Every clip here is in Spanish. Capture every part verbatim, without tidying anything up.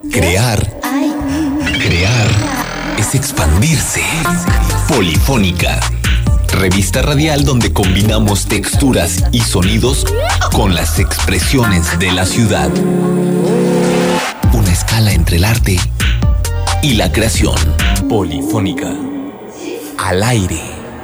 Crear, crear es expandirse. Polifónica, revista radial donde combinamos texturas y sonidos con las expresiones de la ciudad. Una escala entre el arte y la creación. Polifónica, al aire.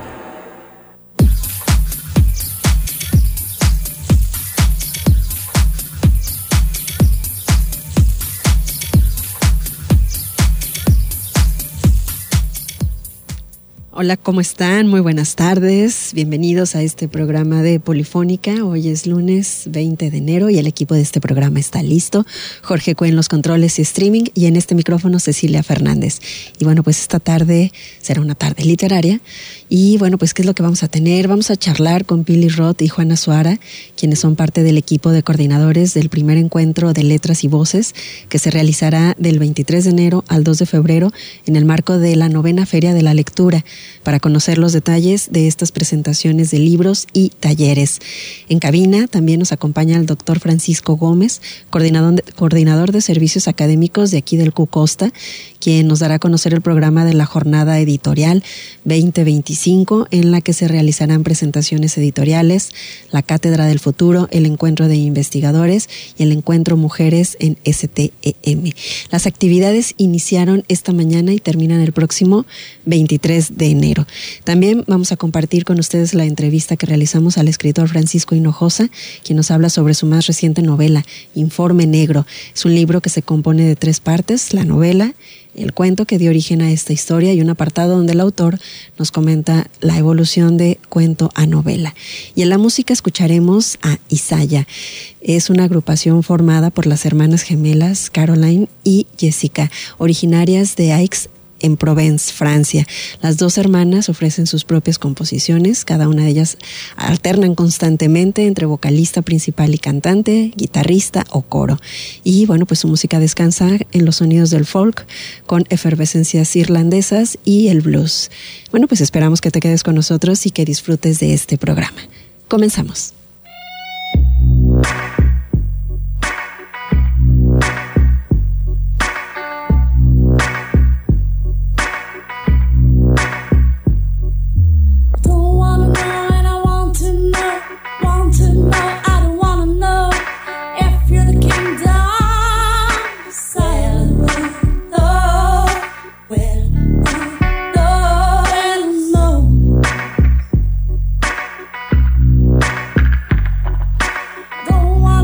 Hola, ¿cómo están? Muy buenas tardes. Bienvenidos a este programa de Polifónica. Hoy es lunes veinte de enero y el equipo de este programa está listo. Jorge Cue en los controles y streaming y en este micrófono Cecilia Fernández. Y bueno, pues esta tarde será una tarde literaria. Y bueno, pues ¿qué es lo que vamos a tener? Vamos a charlar con Pili Roth y Juana Suara, quienes son parte del equipo de coordinadores del primer encuentro de letras y voces que se realizará del veintitrés de enero al dos de febrero en el marco de la novena Feria de la Lectura, para conocer los detalles de estas presentaciones de libros y talleres. En cabina también nos acompaña el doctor Francisco Gómez, coordinador de, coordinador de servicios académicos de aquí del Q Costa, quien nos dará a conocer el programa de la jornada editorial veinte veinticinco, en la que se realizarán presentaciones editoriales, la Cátedra del Futuro, el Encuentro de Investigadores y el Encuentro Mujeres en S T E M. Las actividades iniciaron esta mañana y terminan el próximo veintitrés de enero. También vamos a compartir con ustedes la entrevista que realizamos al escritor Francisco Hinojosa, quien nos habla sobre su más reciente novela, Informe Negro. Es un libro que se compone de tres partes: la novela, el cuento que dio origen a esta historia y un apartado donde el autor nos comenta la evolución de cuento a novela. Y en la música escucharemos a Isaya. Es una agrupación formada por las hermanas gemelas Caroline y Jessica, originarias de Aix, en Provence, Francia. Las dos hermanas ofrecen sus propias composiciones, cada una de ellas alternan constantemente entre vocalista principal y cantante, guitarrista o coro. Y bueno, pues su música descansa en los sonidos del folk, con efervescencias irlandesas y el blues. Bueno, pues esperamos que te quedes con nosotros y que disfrutes de este programa. Comenzamos. Don't wanna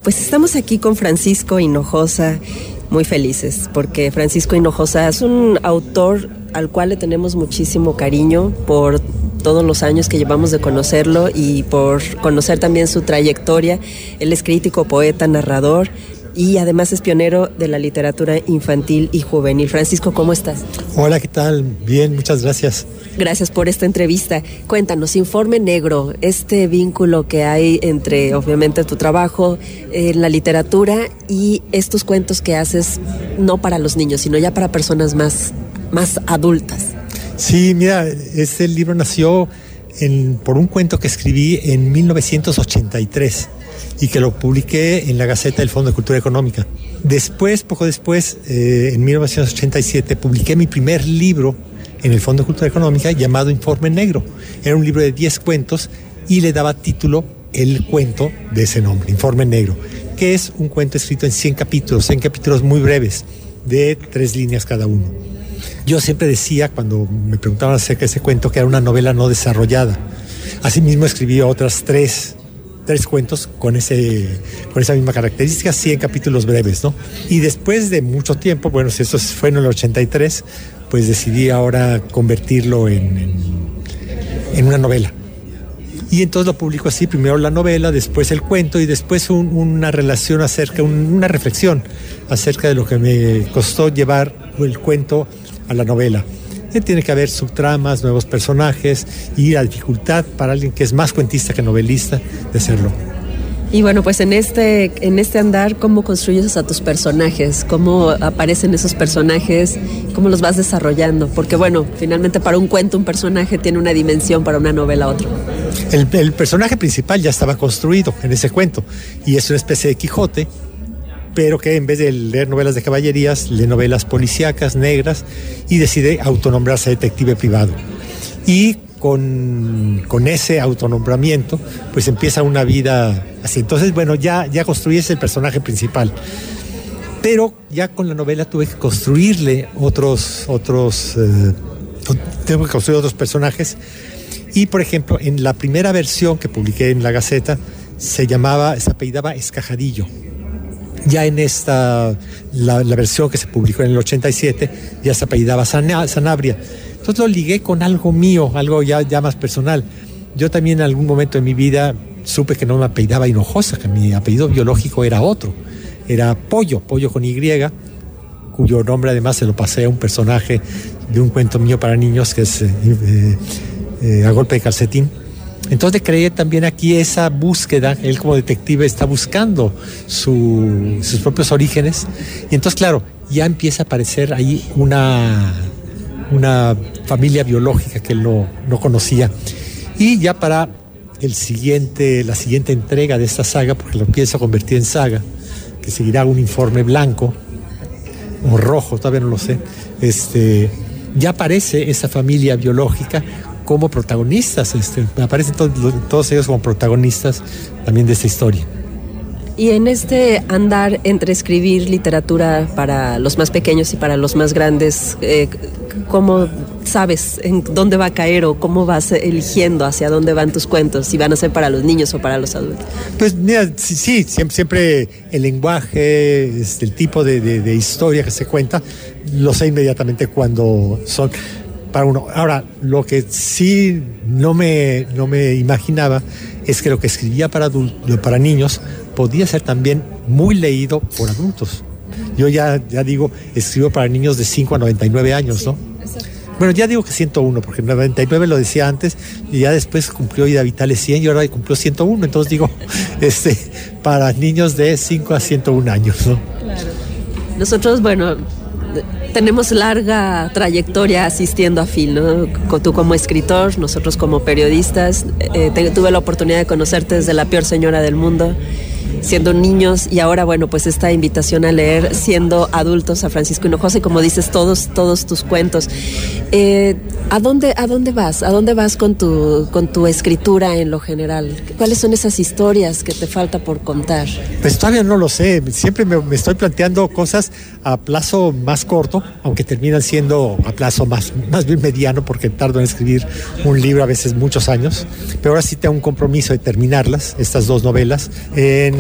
Pues estamos aquí con Francisco Hinojosa, muy felices, porque Francisco Hinojosa es un autor al cual le tenemos muchísimo cariño por todos los años que llevamos de conocerlo y por conocer también su trayectoria. Él es crítico, poeta, narrador y además es pionero de la literatura infantil y juvenil. Francisco, ¿cómo estás? Hola, ¿qué tal? Bien, muchas gracias. Gracias por esta entrevista. Cuéntanos, Informe Negro, este vínculo que hay entre, obviamente, tu trabajo en la literatura y estos cuentos que haces no para los niños, sino ya para personas más, más adultas. Sí, mira, este libro nació en, por un cuento que escribí en mil novecientos ochenta y tres y que lo publiqué en la Gaceta del Fondo de Cultura Económica. Después, poco después, eh, en mil novecientos ochenta y siete, publiqué mi primer libro en el Fondo de Cultura Económica llamado Informe Negro. Era un libro de diez cuentos y le daba título el cuento de ese nombre, Informe Negro, que es un cuento escrito en cien capítulos, cien capítulos muy breves, de tres líneas cada uno. Yo siempre decía, cuando me preguntaban acerca de ese cuento, que era una novela no desarrollada. Asimismo escribí otras tres, tres cuentos con, ese, con esa misma característica, cien capítulos breves, ¿no? Y después de mucho tiempo, bueno, si eso fue en el ochenta y tres, pues decidí ahora convertirlo en, en, en una novela. Y entonces lo publico así, primero la novela, después el cuento y después un, una relación acerca, un, una reflexión acerca de lo que me costó llevar el cuento a la novela. Eh, tiene que haber subtramas, nuevos personajes y la dificultad para alguien que es más cuentista que novelista de hacerlo. Y bueno, pues en este, en este andar, ¿cómo construyes a tus personajes? ¿Cómo aparecen esos personajes? ¿Cómo los vas desarrollando? Porque bueno, finalmente para un cuento un personaje tiene una dimensión, para una novela otro. El, el personaje principal ya estaba construido en ese cuento y es una especie de Quijote, pero que en vez de leer novelas de caballerías, lee novelas policíacas, negras, y decide autonombrarse detective privado. Y con, con ese autonombramiento, pues empieza una vida así. Entonces, bueno, ya, ya construyes el personaje principal. Pero ya con la novela tuve que construirle otros, otros, eh, tengo que construir otros personajes. Y, por ejemplo, en la primera versión que publiqué en la Gaceta, se llamaba, se apellidaba Escajadillo. Ya en esta, la, la versión que se publicó en el ochenta y siete, ya se apellidaba Sanabria. Entonces lo ligué con algo mío, algo ya, ya más personal. Yo también en algún momento de mi vida supe que no me apellidaba Hinojosa, que mi apellido biológico era otro. Era Pollo, Pollo con Y, cuyo nombre además se lo pasé a un personaje de un cuento mío para niños que es eh, eh, eh, A Golpe de Calcetín. Entonces creé también aquí esa búsqueda, él como detective está buscando su, sus propios orígenes, y entonces claro, ya empieza a aparecer ahí una, una familia biológica que él no, no conocía. Y ya para el siguiente, la siguiente entrega de esta saga, porque lo pienso convertir en saga, que seguirá un informe blanco o rojo, todavía no lo sé, este, ya aparece esa familia biológica como protagonistas, este, aparecen todos, todos ellos como protagonistas también de esta historia. Y en este andar entre escribir literatura para los más pequeños y para los más grandes, eh, ¿cómo sabes en dónde va a caer o cómo vas eligiendo hacia dónde van tus cuentos? Si van a ser para los niños o para los adultos. Pues mira, sí, sí siempre, siempre el lenguaje, este, el tipo de, de, de historia que se cuenta, lo sé inmediatamente cuando son para uno. Ahora, lo que sí no me, no me imaginaba es que lo que escribía para adultos, para niños, podía ser también muy leído por adultos. Yo ya, ya digo, escribo para niños de cinco a noventa y nueve años, ¿no? Bueno, ya digo que ciento uno, porque noventa y nueve lo decía antes, y ya después cumplió Ida Vitales cien y ahora cumplió ciento uno, entonces digo, este, para niños de cinco a ciento uno años, ¿no? Claro. Nosotros, bueno, tenemos larga trayectoria asistiendo a Phil, ¿no? Tú como escritor, nosotros como periodistas. Eh, te, tuve la oportunidad de conocerte desde La Peor Señora del Mundo, siendo niños, y ahora, bueno, pues esta invitación a leer siendo adultos a Francisco Hinojosa, y como dices, todos, todos tus cuentos. Eh, ¿a dónde, a dónde vas? ¿A dónde vas con tu, con tu escritura en lo general? ¿Cuáles son esas historias que te falta por contar? Pues todavía no lo sé. Siempre me, me estoy planteando cosas a plazo más corto, aunque terminan siendo a plazo más, más bien mediano, porque tardo en escribir un libro a veces muchos años. Pero ahora sí tengo un compromiso de terminarlas, estas dos novelas, en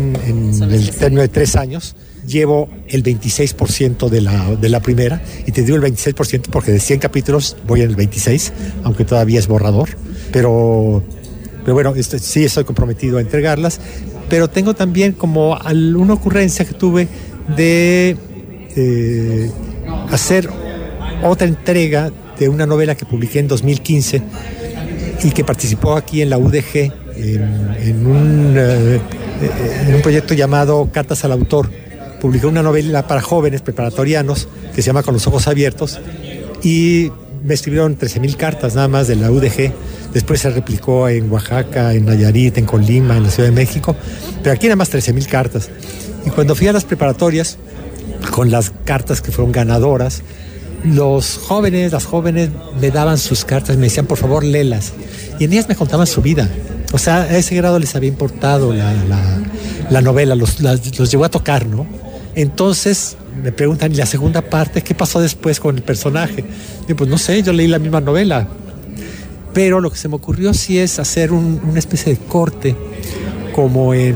en, en el término de tres años, llevo el veintiséis por ciento de la, de la primera, y te digo el veintiséis por ciento porque de cien capítulos voy en el veintiséis, aunque todavía es borrador, pero, pero bueno, este, sí estoy comprometido a entregarlas, pero tengo también como una ocurrencia que tuve de eh, hacer otra entrega de una novela que publiqué en dos mil quince y que participó aquí en la U D G en, en, un, eh, en un proyecto llamado Cartas al Autor. Publiqué una novela para jóvenes preparatorianos que se llama Con los ojos abiertos, y me escribieron trece mil cartas nada más de la U D G. Después se replicó en Oaxaca, en Nayarit, en Colima, en la Ciudad de México, pero aquí nada más trece mil cartas. Y cuando fui a las preparatorias con las cartas que fueron ganadoras, los jóvenes, las jóvenes me daban sus cartas, me decían, por favor, léelas. Y en ellas me contaban su vida. O sea, a ese grado les había importado la, la, la novela, los, las, los llevó a tocar, ¿no? Entonces me preguntan, ¿y la segunda parte? ¿Qué pasó después con el personaje? Y pues no sé, yo leí la misma novela. Pero lo que se me ocurrió sí es hacer un, una especie de corte, como en,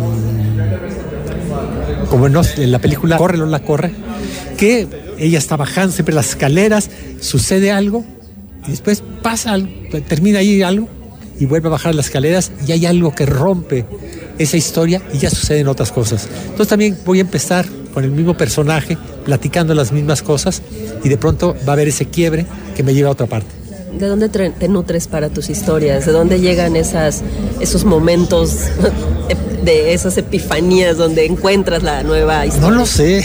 como en, en la película Corre, Lola, corre, que ella está bajando siempre las escaleras, sucede algo, y después pasa algo, termina ahí algo, y vuelve a bajar las escaleras, y hay algo que rompe esa historia, y ya suceden otras cosas. Entonces también voy a empezar con el mismo personaje, platicando las mismas cosas, y de pronto va a haber ese quiebre que me lleva a otra parte. ¿De dónde te nutres para tus historias? ¿De dónde llegan esas, esos momentos, de esas epifanías donde encuentras la nueva historia? No lo sé,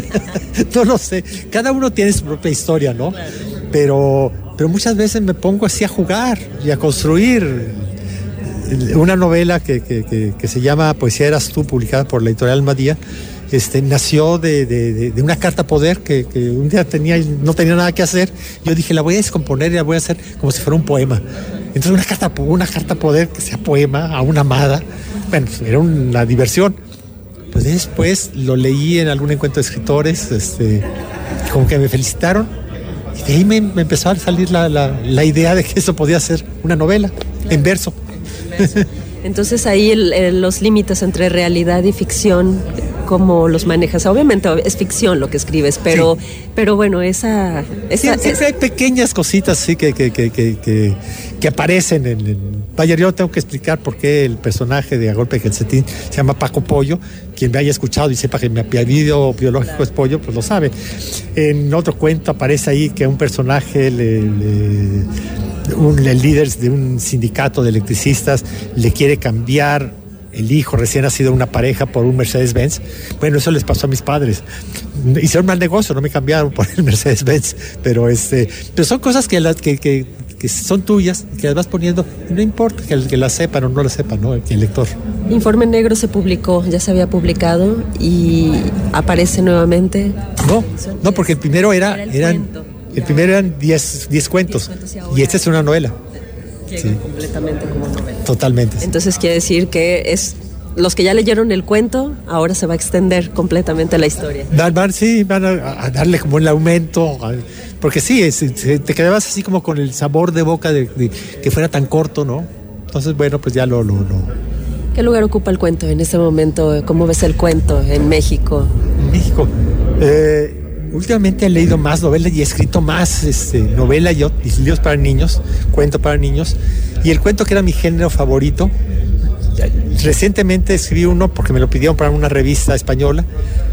no lo sé. Cada uno tiene su propia historia, ¿no? Claro. Pero, pero muchas veces me pongo así a jugar y a construir. Una novela que, que, que, que se llama Poesía eras tú, publicada por la editorial Almadía, Este, nació de, de, de una carta poder que, que un día tenía no tenía nada que hacer. Yo dije, la voy a descomponer y la voy a hacer como si fuera un poema. Entonces una carta, una carta poder que sea poema a una amada, bueno, era una diversión. Pues después lo leí en algún encuentro de escritores, este, como que me felicitaron, y de ahí me, me empezó a salir la, la, la idea de que eso podía ser una novela, claro, en verso. Entonces ahí el, el, los límites entre realidad y ficción, ¿cómo los manejas? Obviamente es ficción lo que escribes, pero, sí. pero bueno, esa... esa sí, siempre es... hay pequeñas cositas sí, que, que, que, que, que, que aparecen en, en... Vaya, yo tengo que explicar por qué el personaje de A Golpe de Calcetín se llama Paco Pollo. Quien me haya escuchado y sepa que mi apellido biológico claro. es Pollo, pues lo sabe. En otro cuento aparece ahí que un personaje le... le Un, el líder de un sindicato de electricistas le quiere cambiar el hijo recién nacido de una pareja por un Mercedes-Benz. Bueno, eso les pasó a mis padres. Hicieron mal negocio, no me cambiaron por el Mercedes-Benz, pero este, pero son cosas que las que, que, que son tuyas, que las vas poniendo, y no importa que, que las sepan o no las sepan, ¿no? El lector. Informe Negro se publicó, ya se había publicado y aparece nuevamente. No, no, porque el primero era, era el eran cuento. El primero eran diez cuentos, cuentos y, y esta es una novela. Llega sí. completamente como novela. Totalmente. Sí. Entonces quiere decir que es los que ya leyeron el cuento, ahora se va a extender completamente la historia. Van, van sí, van a, a darle como el aumento, porque sí, es, te quedabas así como con el sabor de boca de, de que fuera tan corto, ¿no? Entonces, bueno, pues ya lo, lo, lo... ¿Qué lugar ocupa el cuento en este momento? ¿Cómo ves el cuento en México? En México. Eh... Últimamente he leído más novelas y he escrito más este, novela y, y libros para niños, cuento para niños. Y el cuento que era mi género favorito, recientemente escribí uno porque me lo pidieron para una revista española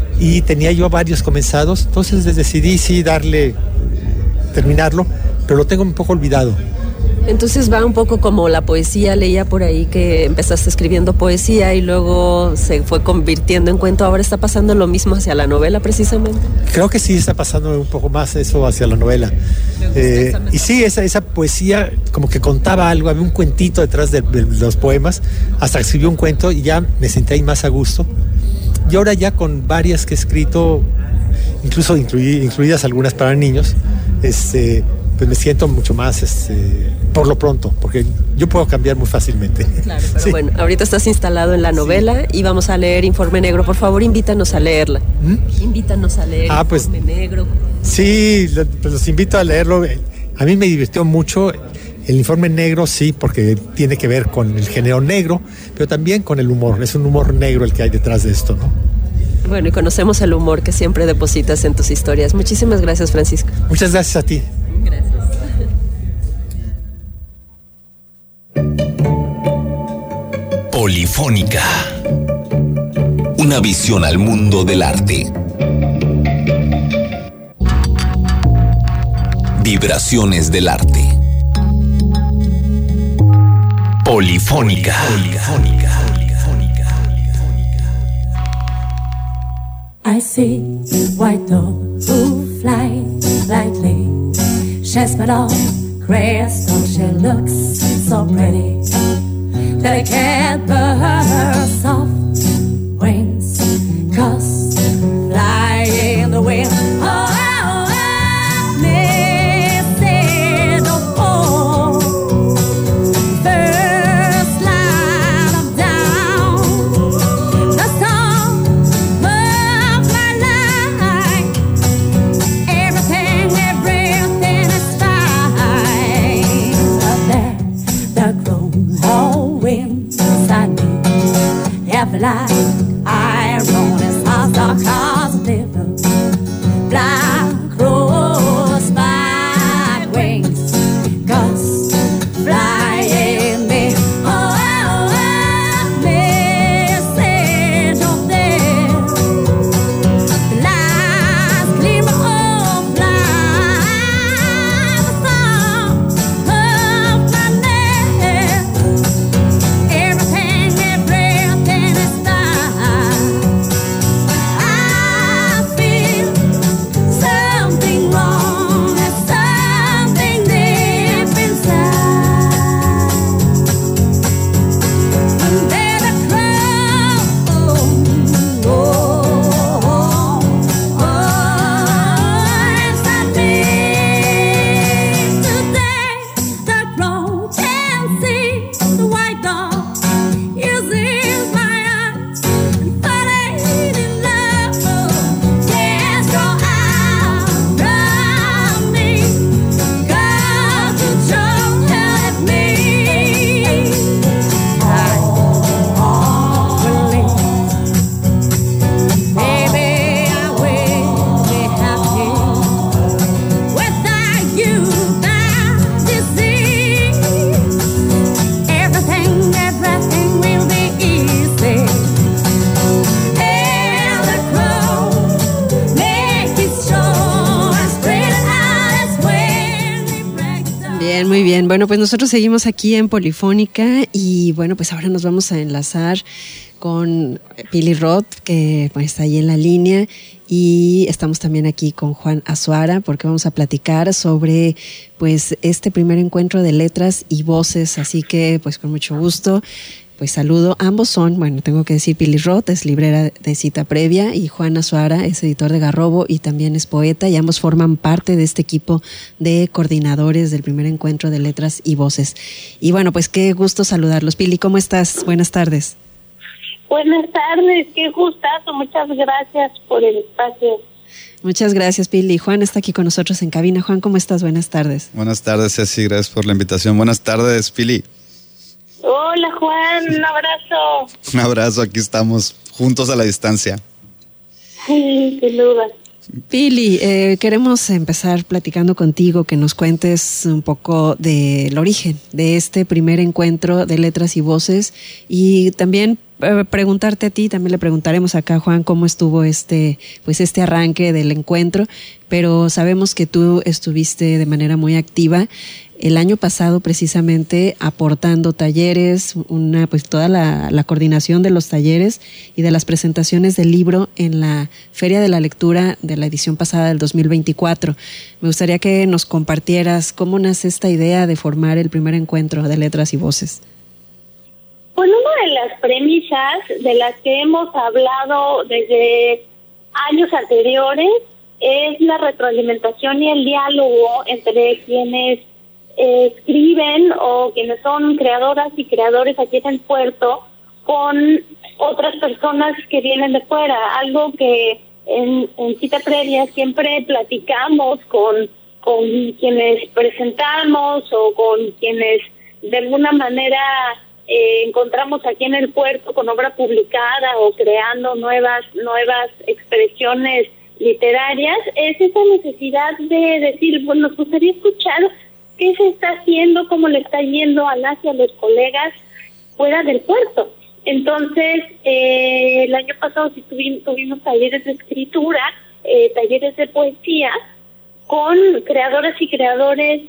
y tenía yo varios comenzados. Entonces decidí sí darle, terminarlo, pero lo tengo un poco olvidado. Entonces va un poco como la poesía, leía por ahí que empezaste escribiendo poesía y luego se fue convirtiendo en cuento, ahora está pasando lo mismo hacia la novela precisamente. Creo que sí está pasando un poco más eso hacia la novela. Eh, y sí, esa, esa poesía como que contaba algo, había un cuentito detrás de, de los poemas, hasta que escribí un cuento y ya me senté ahí más a gusto. Y ahora ya con varias que he escrito, incluso incluí, incluidas algunas para niños, este... pues me siento mucho más, este, por lo pronto, porque yo puedo cambiar muy fácilmente. Claro, pero sí. Bueno, ahorita estás instalado en la novela sí. y vamos a leer Informe Negro. Por favor, invítanos a leerla. ¿Mm? Invítanos a leer ah, Informe pues, Negro. Sí, pues los invito a leerlo. A mí me divirtió mucho. El informe negro sí, porque tiene que ver con el género negro, pero también con el humor. Es un humor negro el que hay detrás de esto, ¿no? Bueno, y conocemos el humor que siempre depositas en tus historias. Muchísimas gracias, Francisco. Muchas gracias a ti. Gracias. Polifónica. Una visión al mundo del arte. Vibraciones del arte. Polifónica. Polifónica. I see white dove who fly lightly. She's but all crystal, she looks so pretty. Delicate but her soft wings, 'cause fly in the wind. Oh, oh, oh, missing of all. First line of down, the song of my life. Everything, everything is fine. But there, the grown whole wind inside me. Every light I roll is hot, dark, positive. Black cross my wings, 'cause flying me. Oh, oh, oh, message of them. The last glimmer of light, the song of my name. Everything, everything is fine. I feel something wrong, there's something deep inside. And there's a crow, oh, oh, oh, inside me. Today, the crow can see the white dog uses my eyes and falling in love. Yes, go out from me, 'cause you don't help me. I believe, maybe I will be happy without you, that disease. Everything, everything will be easy. And the crow make it show and spread it out as when we break down. Bien, muy bien. Bueno, pues nosotros seguimos aquí en Polifónica y bueno, pues ahora nos vamos a enlazar con Pili Roth, que pues, está ahí en la línea, y estamos también aquí con Juan Azuara, porque vamos a platicar sobre pues este primer encuentro de letras y voces, así que pues con mucho gusto. Pues saludo, ambos son, bueno, tengo que decir, Pili Roth es librera de Cita Previa y Juan Azuara es editor de Garrobo y también es poeta, y ambos forman parte de este equipo de coordinadores del primer encuentro de letras y voces. Y bueno, pues qué gusto saludarlos. Pili, ¿cómo estás? Buenas tardes. Buenas tardes, qué gustazo, muchas gracias por el espacio. Muchas gracias, Pili. Juan está aquí con nosotros en cabina. Juan, ¿cómo estás? Buenas tardes. Buenas tardes, Ceci, gracias por la invitación. Buenas tardes, Pili. Hola Juan, un abrazo. Un abrazo, aquí estamos, juntos a la distancia. Sí, sin duda. Pili, eh, queremos empezar platicando contigo, que nos cuentes un poco del origen de este primer encuentro de letras y voces, y también eh, preguntarte a ti, también le preguntaremos acá a Juan cómo estuvo este, pues este arranque del encuentro, pero sabemos que tú estuviste de manera muy activa el año pasado precisamente aportando talleres, una pues toda la, la coordinación de los talleres y de las presentaciones del libro en la Feria de la Lectura de la edición pasada del dos mil veinticuatro. Me gustaría que nos compartieras cómo nace esta idea de formar el primer encuentro de letras y voces. Bueno, una de las premisas de las que hemos hablado desde años anteriores es la retroalimentación y el diálogo entre quienes eh, escriben o quienes son creadoras y creadores aquí en el puerto con otras personas que vienen de fuera. Algo que en, en Cita Previa siempre platicamos con, con quienes presentamos o con quienes de alguna manera eh, encontramos aquí en el puerto con obra publicada o creando nuevas nuevas expresiones literarias, es esa necesidad de decir, bueno, nos gustaría escuchar qué se está haciendo, cómo le está yendo a las y a los colegas fuera del puerto. Entonces, eh, el año pasado sí tuvimos, tuvimos talleres de escritura, eh, talleres de poesía, con creadoras y creadores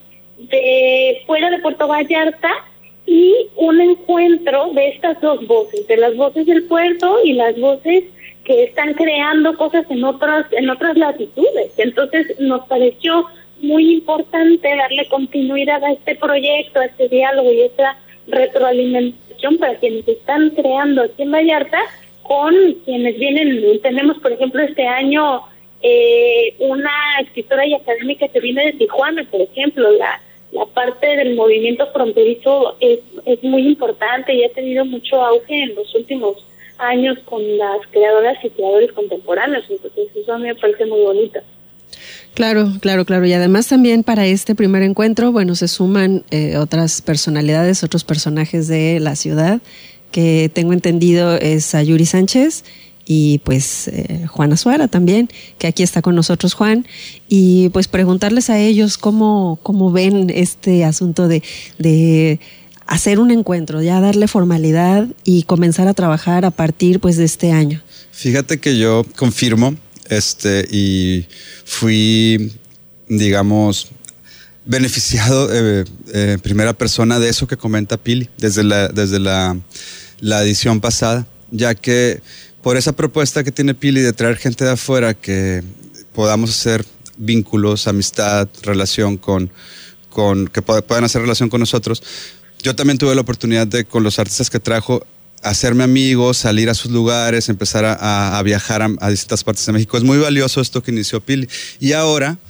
de fuera de Puerto Vallarta, y un encuentro de estas dos voces, de las voces del puerto y las voces que están creando cosas en otras en otras latitudes. Entonces nos pareció muy importante darle continuidad a este proyecto, a este diálogo y esta retroalimentación para quienes están creando aquí en Vallarta con quienes vienen. Tenemos, por ejemplo, este año eh, una escritora y académica que viene de Tijuana, por ejemplo. La, la parte del movimiento fronterizo es, es muy importante y ha tenido mucho auge en los últimos años con las creadoras y creadores contemporáneos. Entonces eso a mí me parece muy bonito. Claro, claro, claro. Y además también para este primer encuentro, bueno, se suman eh, otras personalidades, otros personajes de la ciudad, que tengo entendido es Sayuri Sánchez y pues eh, Juan Azuara también, que aquí está con nosotros Juan, y pues preguntarles a ellos cómo, cómo ven este asunto de, de hacer un encuentro, ya darle formalidad y comenzar a trabajar a partir pues de este año. Fíjate que yo confirmo este y fui, digamos, beneficiado en eh, eh, primera persona de eso que comenta Pili desde la desde la, la edición pasada, ya que por esa propuesta que tiene Pili de traer gente de afuera, que podamos hacer vínculos, amistad, relación con, con que puedan hacer relación con nosotros. Yo también tuve la oportunidad de, con los artistas que trajo, hacerme amigos, salir a sus lugares, empezar a, a, a viajar a, a distintas partes de México. Es muy valioso esto que inició Pili. Y ahora,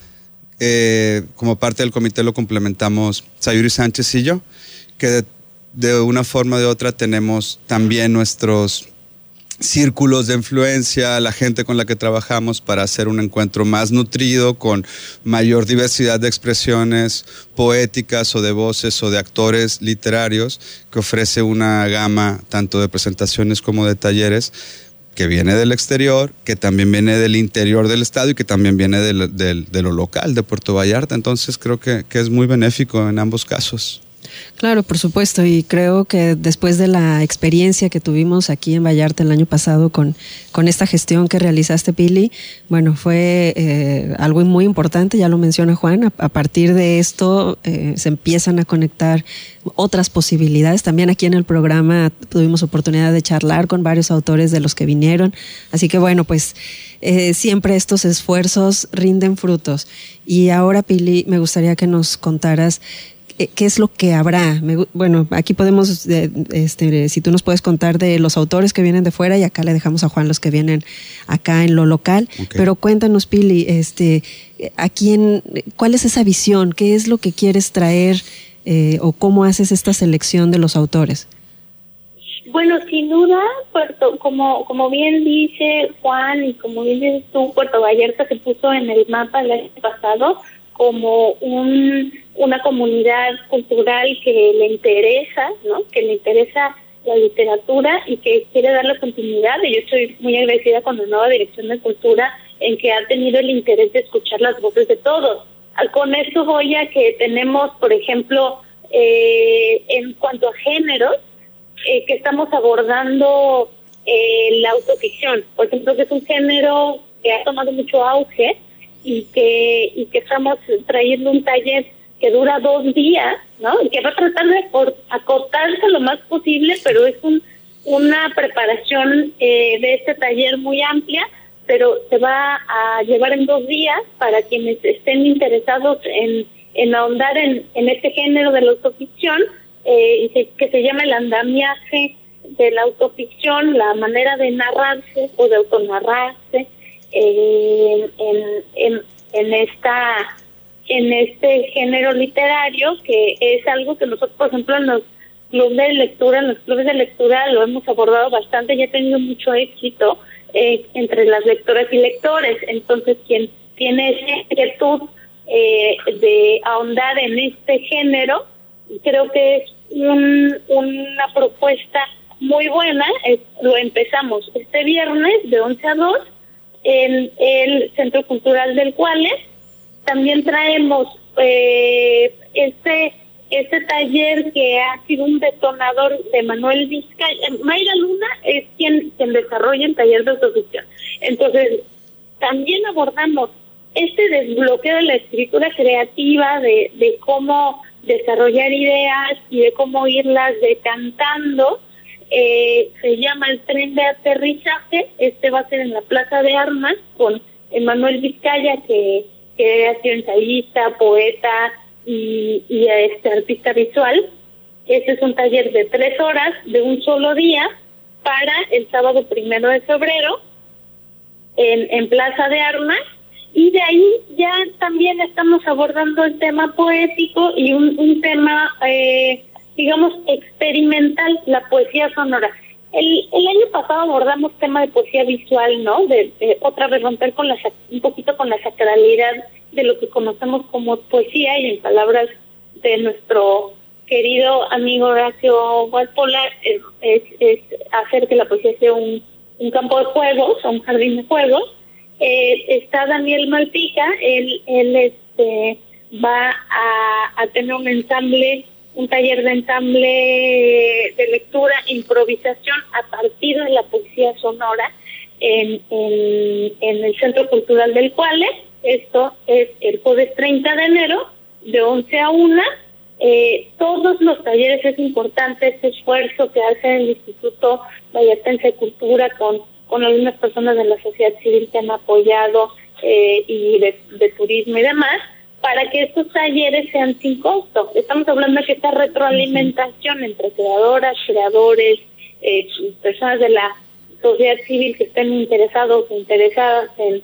eh, como parte del comité, lo complementamos Sayuri Sánchez y yo, que de, de una forma o de otra tenemos también nuestros círculos de influencia, la gente con la que trabajamos para hacer un encuentro más nutrido, con mayor diversidad de expresiones poéticas o de voces o de actores literarios, que ofrece una gama tanto de presentaciones como de talleres, que viene del exterior, que también viene del interior del estado y que también viene de, de, de lo local, de Puerto Vallarta. Entonces creo que, que es muy benéfico en ambos casos. Claro, por supuesto, y creo que después de la experiencia que tuvimos aquí en Vallarta el año pasado con, con esta gestión que realizaste, Pili, bueno, fue eh, algo muy importante, ya lo menciona Juan. A, a partir de esto eh, se empiezan a conectar otras posibilidades. También aquí en el programa tuvimos oportunidad de charlar con varios autores de los que vinieron, así que bueno, pues eh, siempre estos esfuerzos rinden frutos. Y ahora, Pili, me gustaría que nos contaras ¿qué es lo que habrá? Me, bueno, aquí podemos, este, si tú nos puedes contar de los autores que vienen de fuera, y acá le dejamos a Juan los que vienen acá en lo local. Okay. Pero cuéntanos, Pili, este, ¿a quién, cuál es esa visión? ¿Qué es lo que quieres traer eh, o cómo haces esta selección de los autores? Bueno, sin duda, Puerto, como como bien dice Juan y como bien dices tú, Puerto Vallarta se puso en el mapa el año pasado como un una comunidad cultural que le interesa, ¿no? Que le interesa la literatura y que quiere darle continuidad. Y yo estoy muy agradecida con la nueva Dirección de Cultura en que ha tenido el interés de escuchar las voces de todos. Con esto voy a que tenemos, por ejemplo, eh, en cuanto a géneros, eh, que estamos abordando eh, la autoficción, por ejemplo, que es un género que ha tomado mucho auge y que y que estamos trayendo un taller que dura dos días, ¿no? Y que va a tratar de acortarse lo más posible, pero es un una preparación eh, de este taller muy amplia, pero se va a llevar en dos días para quienes estén interesados en, en ahondar en, en este género de la autoficción, eh, y se, que se llama el andamiaje de la autoficción, la manera de narrarse o de autonarrarse eh, en, en, en esta en este género literario, que es algo que nosotros, por ejemplo, en los clubes de lectura, en los clubes de lectura lo hemos abordado bastante y ha tenido mucho éxito eh, entre las lectoras y lectores. Entonces, quien tiene esa inquietud eh, de ahondar en este género. Creo que es un, una propuesta muy buena. Es, lo empezamos este viernes de once a dos en el Centro Cultural del Cuales. También traemos eh, este este taller que ha sido un detonador de Manuel Vizcaya. Mayra Luna es quien, quien desarrolla el taller de autoficción. Entonces, también abordamos este desbloqueo de la escritura creativa, de, de cómo desarrollar ideas y de cómo irlas decantando. Eh, se llama el tren de aterrizaje. Este va a ser en la Plaza de Armas con Manuel Vizcaya, que, que ha sido ensayista, poeta y, y este artista visual. Este es un taller de tres horas de un solo día para el sábado primero de febrero en, en Plaza de Armas, y de ahí ya también estamos abordando el tema poético y un, un tema eh, digamos experimental, la poesía sonora. El, el año pasado abordamos tema de poesía visual, ¿no? De, de otra vez romper con la un poquito con la sacralidad de lo que conocemos como poesía, y en palabras de nuestro querido amigo Horacio Walpola, es, es, es hacer que la poesía sea un, un campo de juegos, un jardín de juegos. Eh, está Daniel Malpica, él, él este, va a, a tener un ensamble, un taller de ensamble de lectura, improvisación a partir de la poesía sonora en, en, en el Centro Cultural del Cuales. Esto es el jueves treinta de enero, de once a una. Eh, todos los talleres, es importante este esfuerzo que hace el Instituto Vallartense de Cultura con, con algunas personas de la sociedad civil que han apoyado eh, y de, de turismo y demás, para que estos talleres sean sin costo. Estamos hablando de que esta retroalimentación entre creadoras, creadores, eh, personas de la sociedad civil que estén interesados o interesadas en,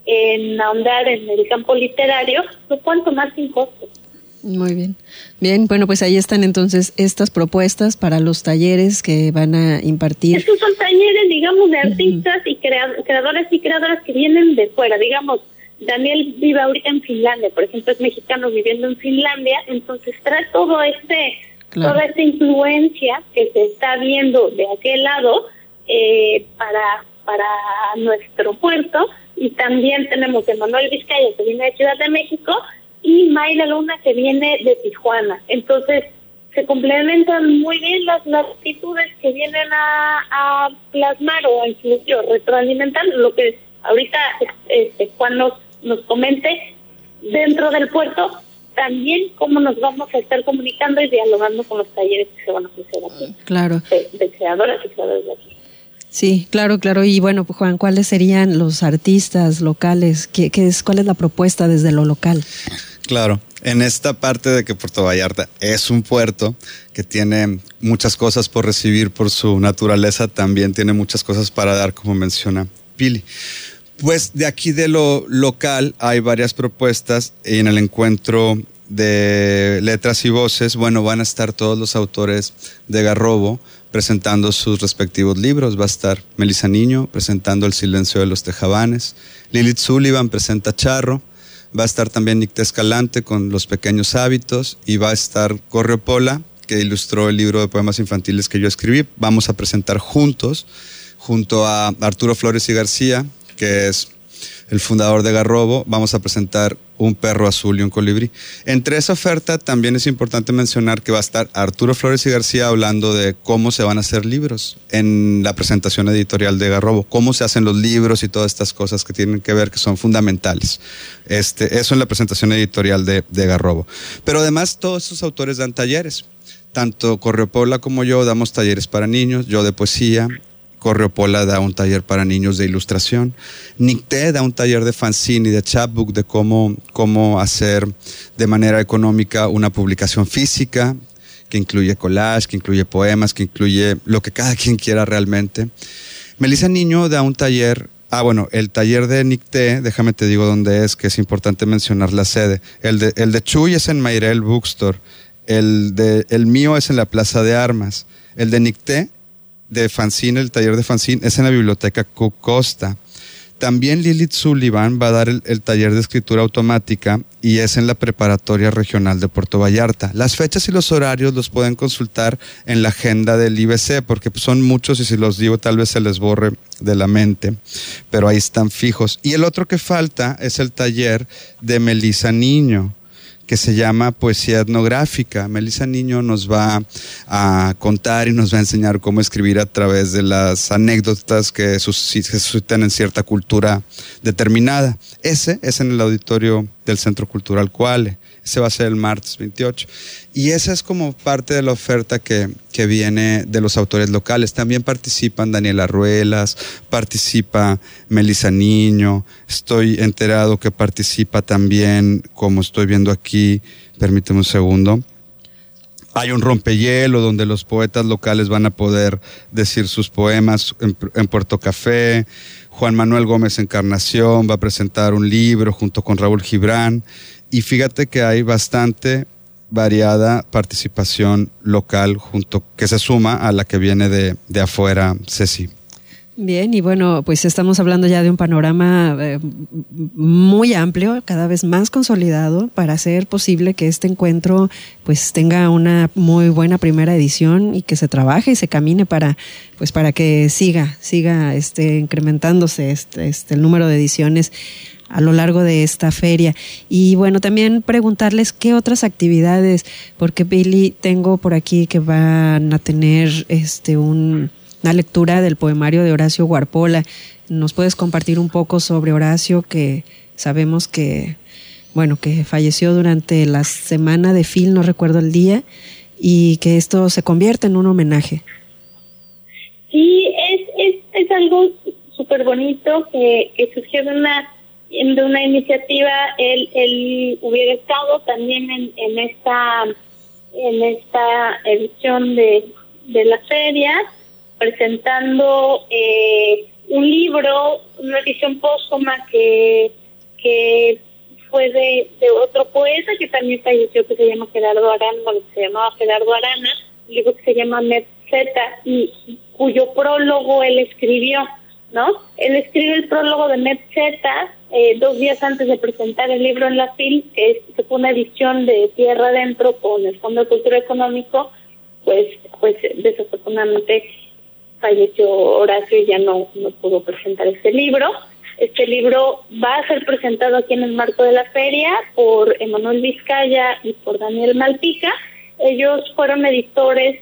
en ahondar en el campo literario, lo pueden tomar sin costo. Muy bien. Bien, bueno, pues ahí están entonces estas propuestas para los talleres que van a impartir. Estos son talleres, digamos, de artistas uh-huh. y crea- creadores y creadoras que vienen de fuera. Digamos, Daniel vive ahorita en Finlandia, por ejemplo, es mexicano viviendo en Finlandia, entonces trae todo este, claro. toda esta influencia que se está viendo de aquel lado eh, para, para nuestro puerto. Y también tenemos a Manuel Vizcaya, que viene de Ciudad de México, y Mayra Luna, que viene de Tijuana. Entonces se complementan muy bien las, las actitudes que vienen a, a plasmar o a influir o retroalimentar lo que ahorita este, Juan nos, nos comente dentro del puerto, también cómo nos vamos a estar comunicando y dialogando con los talleres que se van a ofrecer aquí. Claro. De, de creadoras y creadores de aquí. Sí, claro, claro. Y bueno, pues Juan, ¿cuáles serían los artistas locales? ¿Qué, qué es, ¿Cuál es la propuesta desde lo local? Claro, en esta parte de que Puerto Vallarta es un puerto que tiene muchas cosas por recibir por su naturaleza, también tiene muchas cosas para dar, como menciona Pili. Pues de aquí de lo local hay varias propuestas, y en el encuentro de letras y voces, bueno, van a estar todos los autores de Garrobo presentando sus respectivos libros. Va a estar Melissa Niño presentando El silencio de los tejabanes, Lilith Sullivan presenta Charro, va a estar también Nicté Escalante con Los pequeños hábitos, y va a estar Correo Pola, que ilustró el libro de poemas infantiles que yo escribí. Vamos a presentar juntos, junto a Arturo Flores y García, que es el fundador de Garrobo, vamos a presentar Un perro azul y un colibrí. Entre esa oferta también es importante mencionar que va a estar Arturo Flores y García hablando de cómo se van a hacer libros en la presentación editorial de Garrobo, cómo se hacen los libros y todas estas cosas que tienen que ver, que son fundamentales. Este, eso en la presentación editorial de, de Garrobo. Pero además todos esos autores dan talleres. Tanto Correo Pola como yo damos talleres para niños, yo de poesía. Correo Pola da un taller para niños de ilustración. Nicté da un taller de fanzine y de chapbook, de cómo, cómo hacer de manera económica una publicación física, que incluye collage, que incluye poemas, que incluye lo que cada quien quiera realmente. Melissa Niño da un taller, ah bueno, el taller de Nicté, déjame te digo dónde es, que es importante mencionar la sede. El de, el de Chuy es en Mayrel Bookstore, el, de, el mío es en la Plaza de Armas, el de Nicté de fanzine, el taller de fanzine es en la Biblioteca Cook Costa. También Lilith Sullivan va a dar el, el taller de escritura automática y es en la Preparatoria Regional de Puerto Vallarta. Las fechas y los horarios los pueden consultar en la agenda del I B C porque pues, son muchos y si los digo tal vez se les borre de la mente, pero ahí están fijos. Y el otro que falta es el taller de Melisa Niño, que se llama Poesía Etnográfica. Melisa Niño nos va a contar y nos va a enseñar cómo escribir a través de las anécdotas que suscitan en cierta cultura determinada. Ese es en el auditorio del Centro Cultural Cuale. Ese va a ser el martes veintiocho. Y esa es como parte de la oferta que, que viene de los autores locales. También participan Daniela Ruelas, participa Melisa Niño. Estoy enterado que participa también, como estoy viendo aquí, permíteme un segundo. Hay un rompehielo donde los poetas locales van a poder decir sus poemas en, en Puerto Café. Juan Manuel Gómez Encarnación va a presentar un libro junto con Raúl Gibran. Y fíjate que hay bastante variada participación local junto que se suma a la que viene de, de afuera, Ceci. Bien, y bueno, pues estamos hablando ya de un panorama eh, muy amplio, cada vez más consolidado para hacer posible que este encuentro pues tenga una muy buena primera edición y que se trabaje y se camine para pues para que siga, siga este incrementándose este, este el número de ediciones a lo largo de esta feria. Y bueno, también preguntarles qué otras actividades, porque Pili, tengo por aquí que van a tener este un, una lectura del poemario de Horacio Guarpola. ¿Nos puedes compartir un poco sobre Horacio, que sabemos que, bueno, que falleció durante la semana de F I L, no recuerdo el día, y que esto se convierte en un homenaje? Sí, es, es, es algo súper bonito que, que surgió de una de una iniciativa. Él, él hubiera estado también en, en esta en esta edición de, de la feria presentando eh, un libro, una edición póstuma que que fue de, de otro poeta que también falleció, que se llama Gerardo Arana, bueno, que se llamaba Gerardo Arana, un libro que se llama Metzeta, y cuyo prólogo él escribió, ¿no? Él escribe el prólogo de Metzeta eh, dos días antes de presentar el libro en la F I L, que, es, que fue una edición de Tierra Adentro con el Fondo de Cultura Económico. Pues pues desafortunadamente falleció Horacio y ya no, no pudo presentar este libro. Este libro va a ser presentado aquí en el marco de la feria por Emanuel Vizcaya y por Daniel Malpica. Ellos fueron editores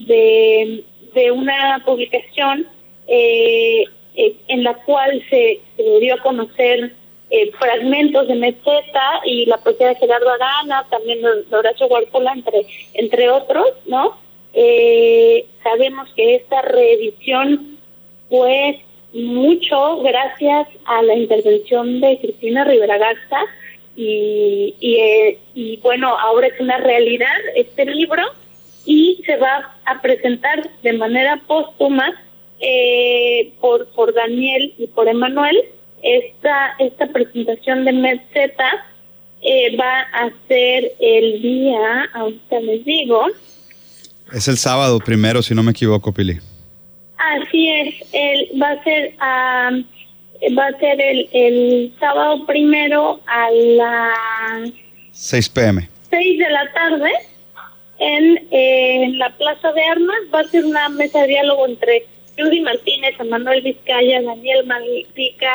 de, de una publicación eh, eh, en la cual se, se dio a conocer eh, fragmentos de Metzeta y la poesía de Gerardo Arana, también de Horacio Guarpola, entre, entre otros, ¿no? Eh, sabemos que esta reedición fue mucho gracias a la intervención de Cristina Rivera Garza y, y, eh, y bueno, ahora es una realidad este libro y se va a presentar de manera póstuma eh, por, por Daniel y por Emanuel. Esta, esta presentación de Metzeta eh, va a ser el día, ahorita les digo. Es el sábado primero, si no me equivoco, Pili. Así es, el, va a ser um, va a ser el, el sábado primero a las seis pm seis de la tarde en, eh, en la Plaza de Armas. Va a ser una mesa de diálogo entre Judy Martínez, Emanuel Vizcaya, Daniel Malpica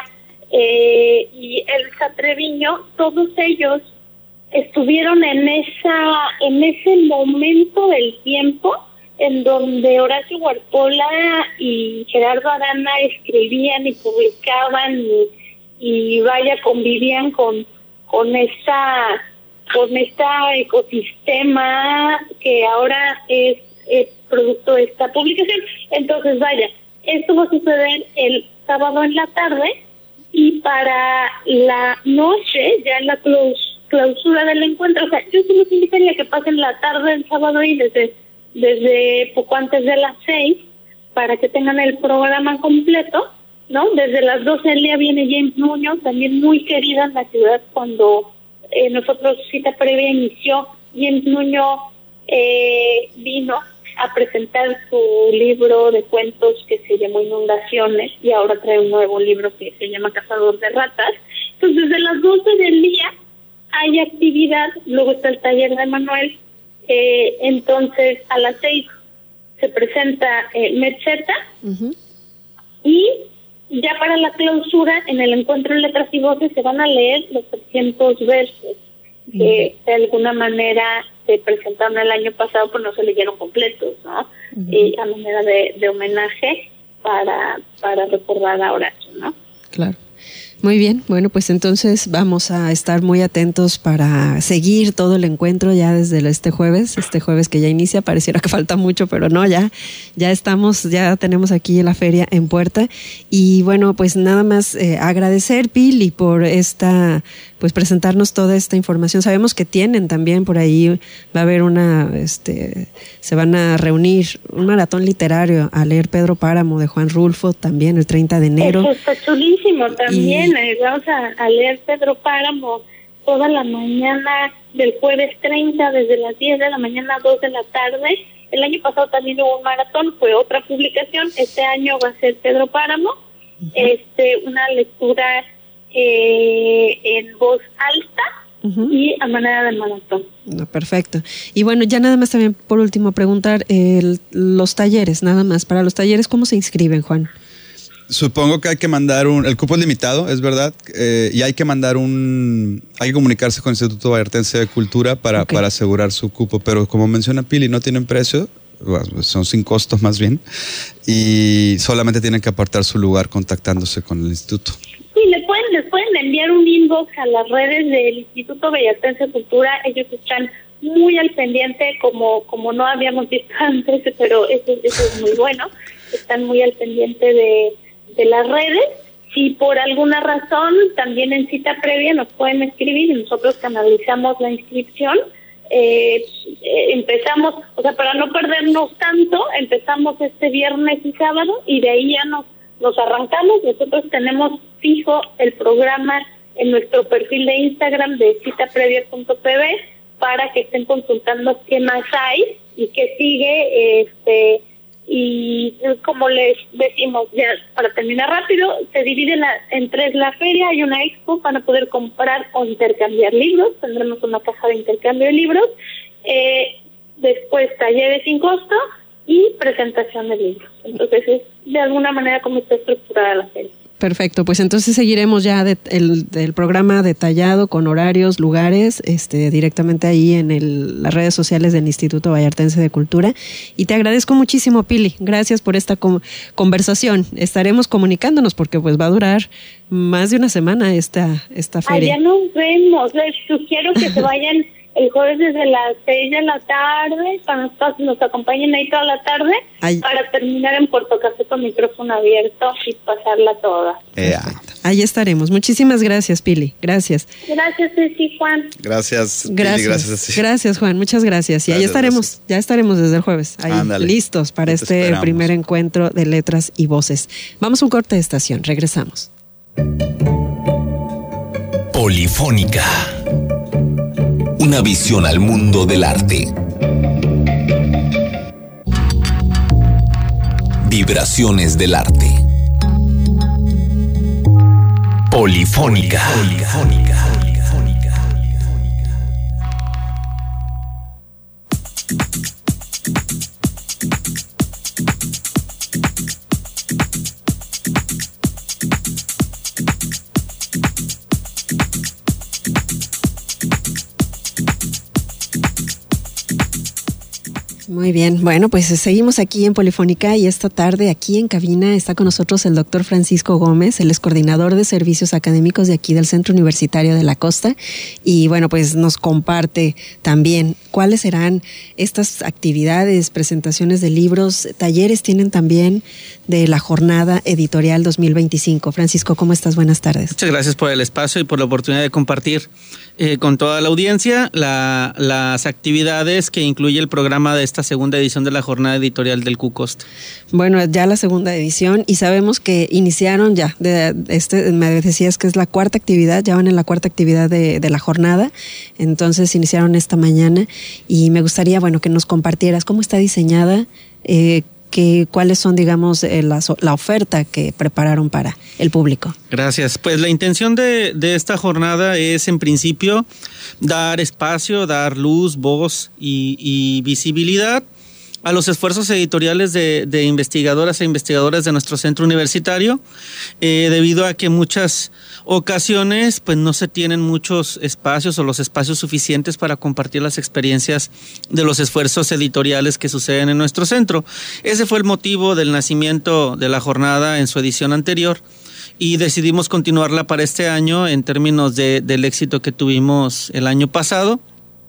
eh, y Elsa Treviño. Todos ellos estuvieron en esa en ese momento del tiempo en donde Horacio Guarpola y Gerardo Arana escribían y publicaban y, y vaya, convivían con con esta con esta ecosistema que ahora es, es producto de esta publicación. Entonces, vaya, esto va a suceder el sábado en la tarde y para la noche, ya en la claus, clausura del encuentro, o sea, yo sí los invitaría a que pasen la tarde el sábado y desde desde poco antes de las seis, para que tengan el programa completo, ¿no? Desde las doce del día viene James Nuño, también muy querida en la ciudad cuando eh, nosotros cita previa inició. James Nuño eh, vino a presentar su libro de cuentos que se llamó Inundaciones y ahora trae un nuevo libro que se llama Cazador de Ratas. Entonces, desde las doce del día hay actividad, luego está el taller de Manuel, eh, entonces a las seis se presenta eh, Metzeta, uh-huh. y ya para la clausura, en el encuentro de letras y voces, se van a leer los trescientos versos que uh-huh. de alguna manera se presentaron el año pasado, pues no se leyeron completos, ¿no? Uh-huh. Y a manera de, de homenaje para, para recordar a Horacio, ¿no? Claro. Muy bien, bueno, pues entonces vamos a estar muy atentos para seguir todo el encuentro ya desde este jueves, este jueves que ya inicia, pareciera que falta mucho, pero no, ya, ya estamos, ya tenemos aquí la feria en puerta y bueno, pues nada más eh, agradecer, Pili, por esta, pues presentarnos toda esta información. Sabemos que tienen también por ahí, va a haber una, este, se van a reunir un maratón literario a leer Pedro Páramo de Juan Rulfo también el treinta de enero. Eso está chulísimo también. Y vamos a, a leer Pedro Páramo toda la mañana del jueves treinta, desde las diez de la mañana a dos de la tarde. El año pasado también hubo un maratón, fue otra publicación. Este año va a ser Pedro Páramo, uh-huh. este una lectura eh, en voz alta, uh-huh. y a manera de maratón. No, perfecto. Y bueno, ya nada más también por último preguntar, el, los talleres, nada más. Para los talleres, ¿cómo se inscriben, Juan? Supongo que hay que mandar un... El cupo es limitado, es verdad, eh, y hay que mandar un... Hay que comunicarse con el Instituto Vallartense de Cultura para, okay. para asegurar su cupo, pero como menciona Pili, no tienen precio, son sin costo más bien, y solamente tienen que apartar su lugar contactándose con el instituto. Sí, le pueden, les pueden enviar un inbox a las redes del Instituto Vallartense de Cultura, ellos están muy al pendiente, como, como no habíamos visto antes, pero eso, eso es muy bueno, están muy al pendiente de... de las redes. Si por alguna razón también en cita previa nos pueden escribir y nosotros canalizamos la inscripción, eh, eh, empezamos, o sea, para no perdernos tanto, empezamos este viernes y sábado y de ahí ya nos, nos arrancamos. Nosotros tenemos fijo el programa en nuestro perfil de Instagram de cita previa punto p b para que estén consultando qué más hay y qué sigue, este y como les decimos, ya para terminar rápido, se divide la, en tres la feria, hay una expo para poder comprar o intercambiar libros, tendremos una caja de intercambio de libros, eh, después talleres sin costo y presentación de libros. Entonces es de alguna manera como está estructurada la feria. Perfecto, pues entonces seguiremos ya de, el, el programa detallado con horarios, lugares, este, directamente ahí en el, las redes sociales del Instituto Vallartense de Cultura. Y te agradezco muchísimo, Pili. Gracias por esta com- conversación. Estaremos comunicándonos porque pues va a durar más de una semana esta, esta feria. Allá nos vemos. Les sugiero que se vayan el jueves desde las seis de la tarde, para nos, nos acompañen ahí toda la tarde, Ay. para terminar en Puerto Café con micrófono abierto y pasarla toda. Yeah. Ahí estaremos. Muchísimas gracias, Pili. Gracias. Gracias, Ceci, Juan. Gracias, gracias. Pili, gracias, Ceci. Gracias, Juan. Muchas gracias. Y gracias, ahí estaremos, gracias. ya estaremos desde el jueves, ahí Ándale. listos para Te este esperamos. primer encuentro de letras y voces. Vamos a un corte de estación. Regresamos. Polifónica. Una visión al mundo del arte. Vibraciones del arte. Polifónica. Polifónica. Muy bien, bueno, pues seguimos aquí en Polifónica y esta tarde aquí en cabina está con nosotros el doctor Francisco Gómez, él es coordinador de servicios académicos de aquí del Centro Universitario de la Costa y bueno, pues nos comparte también cuáles serán estas actividades, presentaciones de libros, talleres tienen también de la jornada editorial dos mil veinticinco. Francisco, ¿cómo estás? Buenas tardes. Muchas gracias por el espacio y por la oportunidad de compartir eh, con toda la audiencia la, las actividades que incluye el programa de este esta segunda edición de la jornada editorial del Q Costa. Bueno, ya la segunda edición y sabemos que iniciaron ya, de, este, me decías que es la cuarta actividad, ya van en la cuarta actividad de, de la jornada, entonces iniciaron esta mañana y me gustaría, bueno, que nos compartieras cómo está diseñada, eh, que, cuáles son, digamos, eh, la, la oferta que prepararon para el público. Gracias. Pues la intención de, de esta jornada es, en principio, dar espacio, dar luz, voz y, y visibilidad a los esfuerzos editoriales de, de investigadoras e investigadores de nuestro centro universitario, eh, debido a que muchas ocasiones pues no se tienen muchos espacios o los espacios suficientes para compartir las experiencias de los esfuerzos editoriales que suceden en nuestro centro. Ese fue el motivo del nacimiento de la jornada en su edición anterior y decidimos continuarla para este año en términos de, del éxito que tuvimos el año pasado.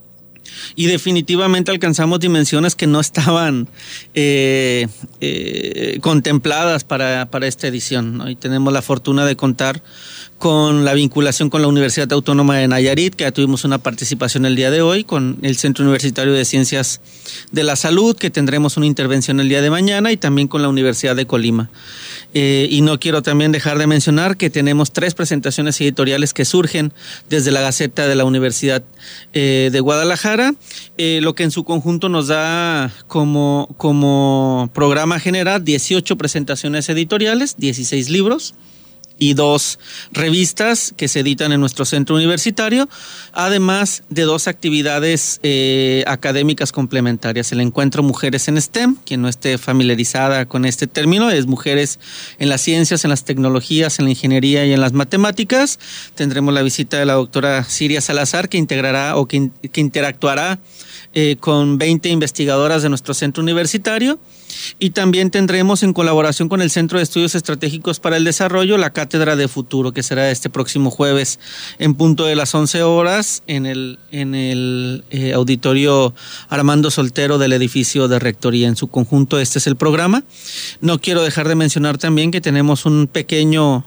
Y definitivamente alcanzamos dimensiones que no estaban eh, eh, contempladas para, para esta edición, ¿no? Y tenemos la fortuna de contar con la vinculación con la Universidad Autónoma de Nayarit, que ya tuvimos una participación el día de hoy, con el Centro Universitario de Ciencias de la Salud, que tendremos una intervención el día de mañana, y también con la Universidad de Colima. Eh, y no quiero también dejar de mencionar que tenemos tres presentaciones editoriales que surgen desde la Gaceta de la Universidad eh, de Guadalajara, eh, lo que en su conjunto nos da como, como programa general dieciocho presentaciones editoriales, dieciséis libros y dos revistas que se editan en nuestro centro universitario, además de dos actividades eh, académicas complementarias. El encuentro Mujeres en STEM, quien no esté familiarizada con este término, es mujeres en las ciencias, en las tecnologías, en la ingeniería y en las matemáticas. Tendremos la visita de la doctora Siria Salazar, que integrará o que, que interactuará eh, con veinte investigadoras de nuestro centro universitario. Y también tendremos, en colaboración con el Centro de Estudios Estratégicos para el Desarrollo, la Cátedra de Futuro, que será este próximo jueves en punto de las once horas en el, en el eh, auditorio Armando Soltero del edificio de Rectoría. En su conjunto, este es el programa. No quiero dejar de mencionar también que tenemos un pequeño...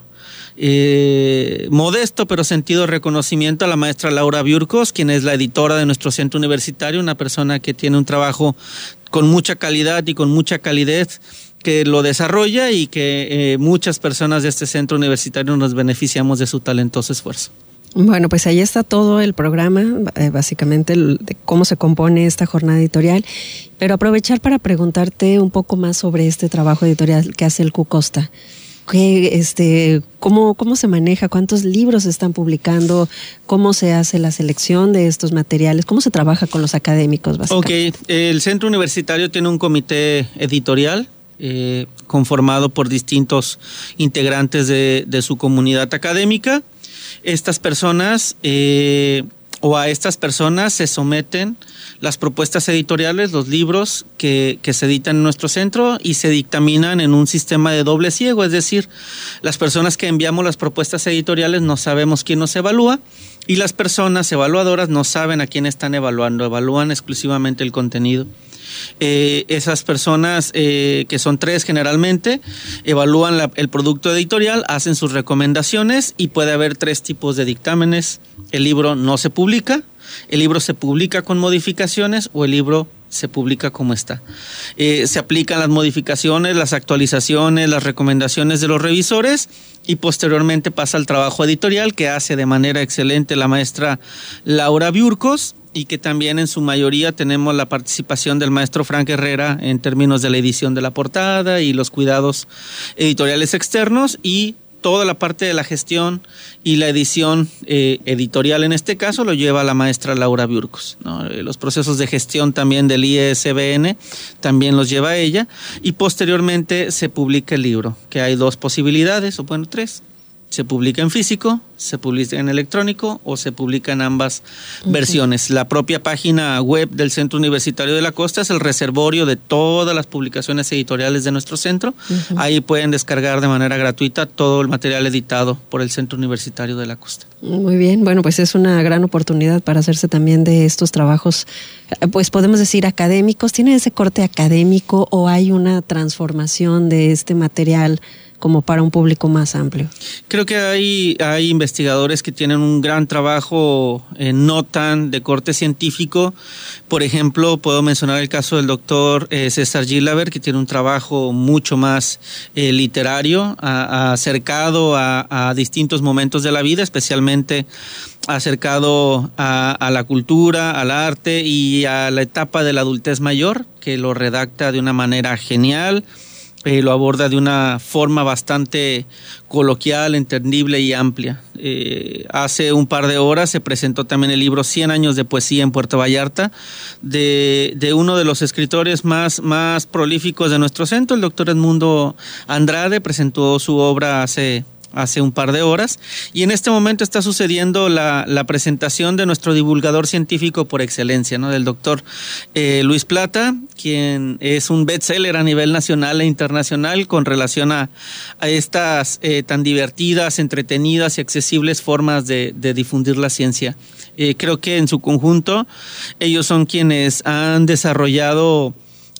Eh, modesto pero sentido reconocimiento a la maestra Laura Biurcos, quien es la editora de nuestro centro universitario, una persona que tiene un trabajo con mucha calidad y con mucha calidez, que lo desarrolla y que eh, muchas personas de este centro universitario nos beneficiamos de su talentoso esfuerzo. Bueno, pues ahí está todo el programa, eh, básicamente el, de cómo se compone esta jornada editorial, pero aprovechar para preguntarte un poco más sobre este trabajo editorial que hace el Q Costa. ¿Qué, este, cómo, ¿Cómo se maneja? ¿Cuántos libros se están publicando? ¿Cómo se hace la selección de estos materiales? ¿Cómo se trabaja con los académicos, básicamente? Ok, el centro universitario tiene un comité editorial eh, conformado por distintos integrantes de, de su comunidad académica. Estas personas... Eh, o a estas personas se someten las propuestas editoriales, los libros que, que se editan en nuestro centro y se dictaminan en un sistema de doble ciego, es decir, las personas que enviamos las propuestas editoriales no sabemos quién nos evalúa y las personas evaluadoras no saben a quién están evaluando, evalúan exclusivamente el contenido. Eh, esas personas, eh, que son tres generalmente, evalúan la, el producto editorial, hacen sus recomendaciones y puede haber tres tipos de dictámenes. El libro no se publica, el libro se publica con modificaciones o el libro se publica como está. Eh, se aplican las modificaciones, las actualizaciones, las recomendaciones de los revisores y posteriormente pasa al trabajo editorial que hace de manera excelente la maestra Laura Biurcos, y que también en su mayoría tenemos la participación del maestro Frank Herrera en términos de la edición de la portada y los cuidados editoriales externos, y toda la parte de la gestión y la edición eh, editorial en este caso lo lleva la maestra Laura Biurcos, ¿no? Los procesos de gestión también del I E S B N también los lleva ella, y posteriormente se publica el libro, que hay dos posibilidades, o bueno, tres. Se publica en físico, se publica en electrónico o se publica en ambas uh-huh. versiones. La propia página web del Centro Universitario de la Costa es el reservorio de todas las publicaciones editoriales de nuestro centro. Uh-huh. Ahí pueden descargar de manera gratuita todo el material editado por el Centro Universitario de la Costa. Muy bien, bueno, pues es una gran oportunidad para hacerse también de estos trabajos, pues podemos decir académicos. ¿Tiene ese corte académico o hay una transformación de este material como para un público más amplio? Creo que hay, hay investigadores que tienen un gran trabajo eh, no tan de corte científico. Por ejemplo, puedo mencionar el caso del doctor eh, César Gilaber, que tiene un trabajo mucho más eh, literario, a, a acercado a, a distintos momentos de la vida, especialmente acercado a, a la cultura, al arte y a la etapa de la adultez mayor, que lo redacta de una manera genial. Eh, lo aborda de una forma bastante coloquial, entendible y amplia. Eh, hace un par de horas se presentó también el libro cien años de poesía en Puerto Vallarta, de, de uno de los escritores más, más prolíficos de nuestro centro, el doctor Edmundo Andrade. Presentó su obra hace... hace un par de horas, y en este momento está sucediendo la, la presentación de nuestro divulgador científico por excelencia, ¿no? Del doctor eh, Luis Plata, quien es un bestseller a nivel nacional e internacional con relación a, a estas eh, tan divertidas, entretenidas y accesibles formas de, de difundir la ciencia. Eh, creo que en su conjunto ellos son quienes han desarrollado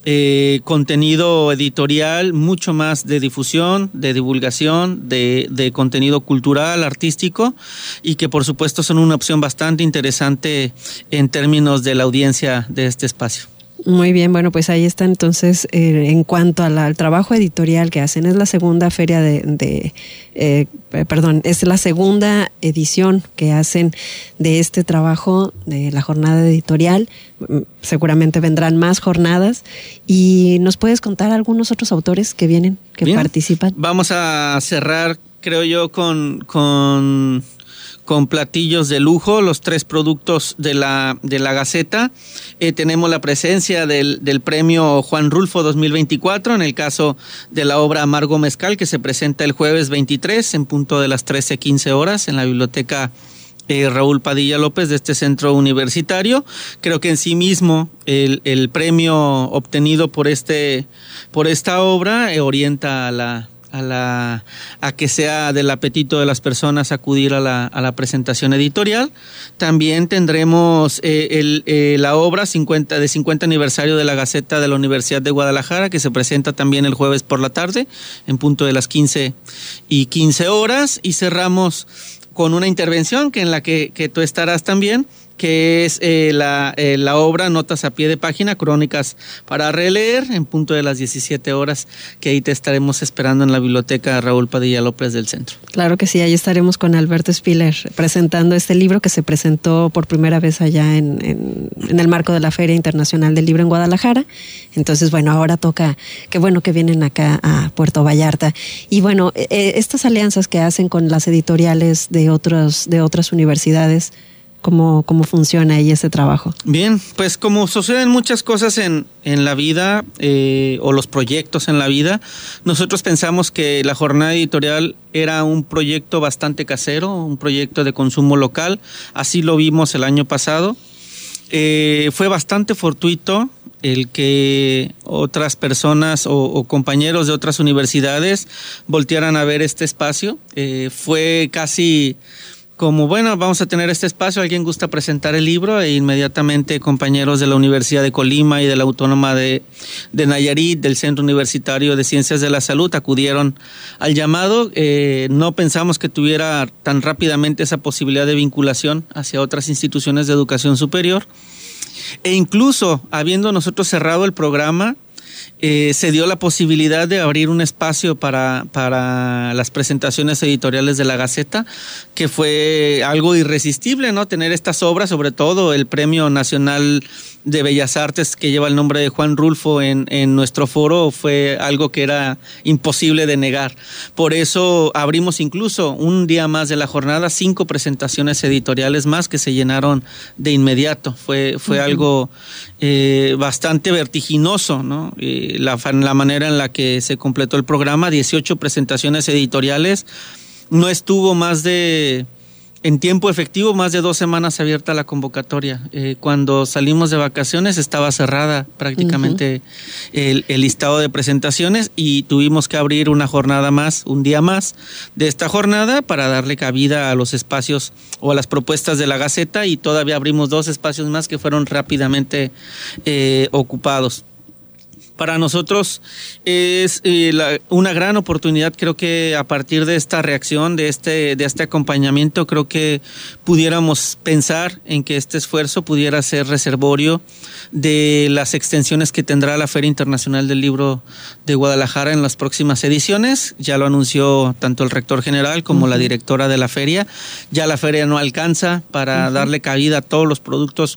Eh, contenido editorial mucho más de difusión, de divulgación, de, de contenido cultural, artístico, y que por supuesto son una opción bastante interesante en términos de la audiencia de este espacio. Muy bien, bueno, pues ahí está entonces eh, en cuanto a la, al trabajo editorial que hacen. Es la segunda feria de, de eh, perdón, es la segunda edición que hacen de este trabajo de la jornada editorial. Seguramente vendrán más jornadas. ¿Y nos puedes contar algunos otros autores que vienen, que Bien. participan? Vamos a cerrar, creo yo, con... con con platillos de lujo, los tres productos de la, de la Gaceta. Eh, tenemos la presencia del, del premio Juan Rulfo dos mil veinticuatro, en el caso de la obra Amargo Mezcal, que se presenta el jueves veintitrés en punto de las trece quince horas en la biblioteca eh, Raúl Padilla López de este centro universitario. Creo que en sí mismo el, el premio obtenido por, este, por esta obra eh, orienta a la... A, la, a que sea del apetito de las personas acudir a la, a la presentación editorial. También tendremos eh, el, eh, la obra cincuenta, de cincuenta aniversario de la Gaceta de la Universidad de Guadalajara, que se presenta también el jueves por la tarde, en punto de las quince y quince horas. Y cerramos con una intervención que en la que, que tú estarás también, que es eh, la, eh, la obra Notas a pie de página, crónicas para releer, en punto de las diecisiete horas, que ahí te estaremos esperando en la biblioteca Raúl Padilla López del centro. Claro que sí, ahí estaremos con Alberto Spiller presentando este libro que se presentó por primera vez allá en, en, en el marco de la Feria Internacional del Libro en Guadalajara. Entonces, bueno, ahora toca, qué bueno que vienen acá a Puerto Vallarta. Y bueno, eh, estas alianzas que hacen con las editoriales de, otros, de otras universidades, ¿Cómo, ¿Cómo funciona ahí ese trabajo? Bien, pues como suceden muchas cosas en, en la vida eh, o los proyectos en la vida, nosotros pensamos que la jornada editorial era un proyecto bastante casero, un proyecto de consumo local. Así lo vimos el año pasado. Eh, fue bastante fortuito el que otras personas o, o compañeros de otras universidades voltearan a ver este espacio. Eh, fue casi... como, bueno, vamos a tener este espacio, alguien gusta presentar el libro, e inmediatamente compañeros de la Universidad de Colima y de la Autónoma de, de Nayarit, del Centro Universitario de Ciencias de la Salud, acudieron al llamado. Eh, no pensamos que tuviera tan rápidamente esa posibilidad de vinculación hacia otras instituciones de educación superior. E incluso, habiendo nosotros cerrado el programa, Eh, se dio la posibilidad de abrir un espacio para, para las presentaciones editoriales de la Gaceta, que fue algo irresistible, ¿no? Tener estas obras, sobre todo el Premio Nacional de Bellas Artes que lleva el nombre de Juan Rulfo en, en nuestro foro, fue algo que era imposible de negar. Por eso abrimos incluso un día más de la jornada, cinco presentaciones editoriales más que se llenaron de inmediato. Fue, fue uh-huh. algo eh, bastante vertiginoso, ¿no? Eh, La, la manera en la que se completó el programa, dieciocho presentaciones editoriales. No estuvo más de, en tiempo efectivo, más de dos semanas abierta la convocatoria. Eh, cuando salimos de vacaciones estaba cerrada prácticamente uh-huh. el, el listado de presentaciones, y tuvimos que abrir una jornada más, un día más de esta jornada, para darle cabida a los espacios o a las propuestas de la Gaceta, y todavía abrimos dos espacios más que fueron rápidamente eh, ocupados. Para nosotros es eh, la, una gran oportunidad. Creo que a partir de esta reacción, de este, de este acompañamiento, creo que pudiéramos pensar en que este esfuerzo pudiera ser reservorio de las extensiones que tendrá la Feria Internacional del Libro de Guadalajara en las próximas ediciones. Ya lo anunció tanto el rector general como uh-huh. la directora de la feria. Ya la feria no alcanza para uh-huh. darle cabida a todos los productos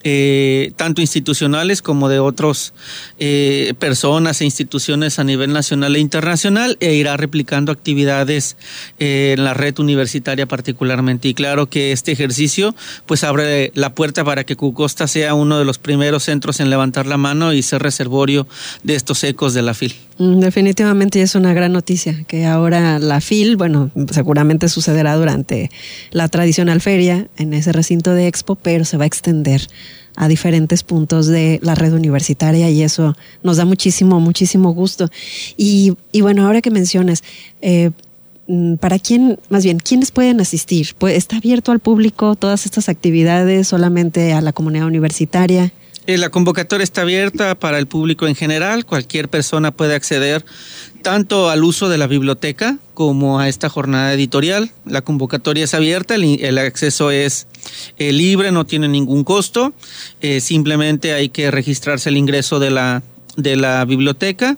Eh, tanto institucionales como de otras eh, personas e instituciones a nivel nacional e internacional, e irá replicando actividades eh, en la red universitaria particularmente. Y claro que este ejercicio pues abre la puerta para que Cucosta sea uno de los primeros centros en levantar la mano y ser reservorio de estos ecos de la F I L. Definitivamente es una gran noticia que ahora la F I L, bueno, seguramente sucederá durante la tradicional feria en ese recinto de Expo, pero se va a extender a diferentes puntos de la red universitaria y eso nos da muchísimo, muchísimo gusto. Y, y bueno, ahora que mencionas, eh, ¿para quién, más bien, quiénes pueden asistir? ¿Está abierto al público todas estas actividades, solamente a la comunidad universitaria? La convocatoria está abierta para el público en general. Cualquier persona puede acceder tanto al uso de la biblioteca como a esta jornada editorial. La convocatoria es abierta, el, el acceso es eh, libre, no tiene ningún costo. Eh, simplemente hay que registrarse el ingreso de la, de la biblioteca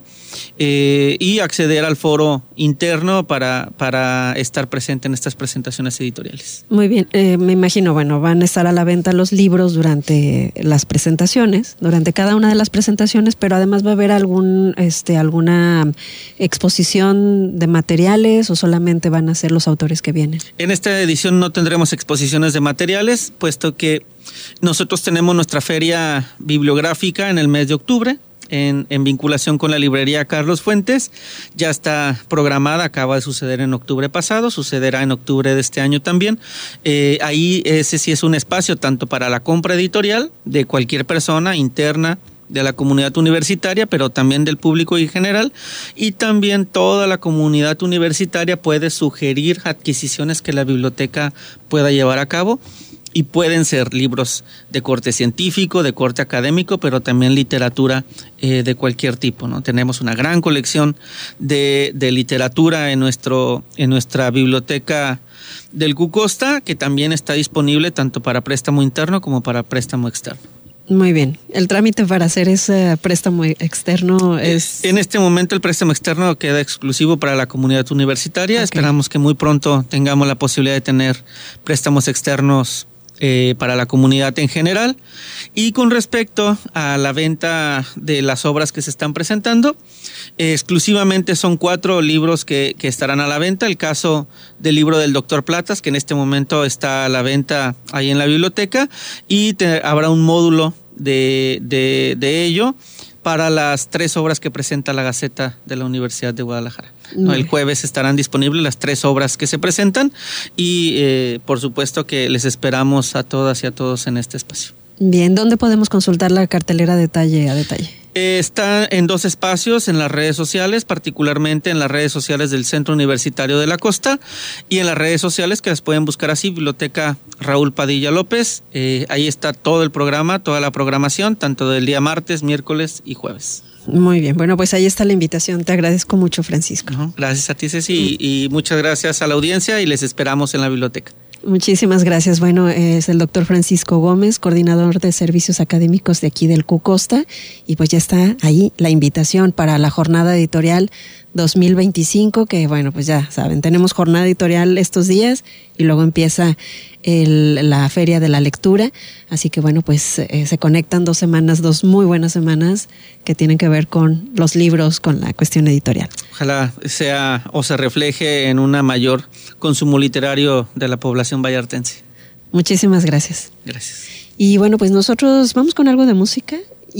eh, y acceder al foro interno para, para estar presente en estas presentaciones editoriales. Muy bien, eh, me imagino, bueno, van a estar a la venta los libros durante las presentaciones, durante cada una de las presentaciones, pero además va a haber algún, este, alguna exposición de materiales o solamente van a ser los autores que vienen. En esta edición no tendremos exposiciones de materiales, puesto que nosotros tenemos nuestra feria bibliográfica en el mes de octubre. En, en vinculación con la librería Carlos Fuentes, ya está programada, acaba de suceder en octubre pasado, sucederá en octubre de este año también. Eh, ahí ese sí es un espacio tanto para la compra editorial de cualquier persona interna de la comunidad universitaria, pero también del público en general, y también toda la comunidad universitaria puede sugerir adquisiciones que la biblioteca pueda llevar a cabo. Y pueden ser libros de corte científico, de corte académico, pero también literatura eh, de cualquier tipo, ¿no? Tenemos una gran colección de, de literatura en, nuestro, en nuestra biblioteca del Cucosta, que también está disponible tanto para préstamo interno como para préstamo externo. Muy bien. ¿El trámite para hacer ese préstamo externo es...? En este momento el préstamo externo queda exclusivo para la comunidad universitaria. Okay. Esperamos que muy pronto tengamos la posibilidad de tener préstamos externos Eh, para la comunidad en general. Y con respecto a la venta de las obras que se están presentando, eh, exclusivamente son cuatro libros que, que estarán a la venta. El caso del libro del doctor Platas, que en este momento está a la venta ahí en la biblioteca, y te, habrá un módulo de, de, de ello para las tres obras que presenta la Gaceta de la Universidad de Guadalajara. No, el jueves estarán disponibles las tres obras que se presentan y eh, por supuesto que les esperamos a todas y a todos en este espacio. Bien, ¿dónde podemos consultar la cartelera detalle a detalle? Eh, está en dos espacios, en las redes sociales, particularmente en las redes sociales del Centro Universitario de la Costa y en las redes sociales que las pueden buscar así, Biblioteca Raúl Padilla López. Eh, ahí está todo el programa, toda la programación, tanto del día martes, miércoles y jueves. Muy bien, bueno, pues ahí está la invitación. Te agradezco mucho, Francisco. Uh-huh. Gracias a ti, Ceci, y, y muchas gracias a la audiencia y les esperamos en la biblioteca. Muchísimas gracias. Bueno, es el doctor Francisco Gómez, coordinador de servicios académicos de aquí del Cucosta, y pues ya está ahí la invitación para la jornada editorial dos mil veinticinco, que bueno, pues ya saben, tenemos jornada editorial estos días y luego empieza el, la Feria de la Lectura, así que bueno, pues eh, se conectan dos semanas, dos muy buenas semanas que tienen que ver con los libros, con la cuestión editorial. Ojalá sea o se refleje en un mayor consumo literario de la población vallartense. Muchísimas gracias. Gracias. Y bueno, pues nosotros vamos con algo de música